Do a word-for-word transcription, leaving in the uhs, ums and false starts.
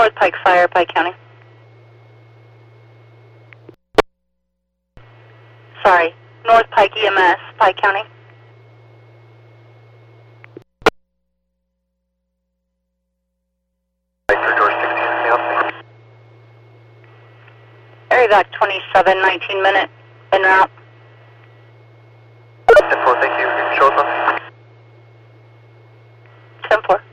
North Pike Fire, Pike County. Sorry, North Pike E M S, Pike County. Area back twenty-seven, nineteen minute, en route. ten four, thank you. Show us on. ten four.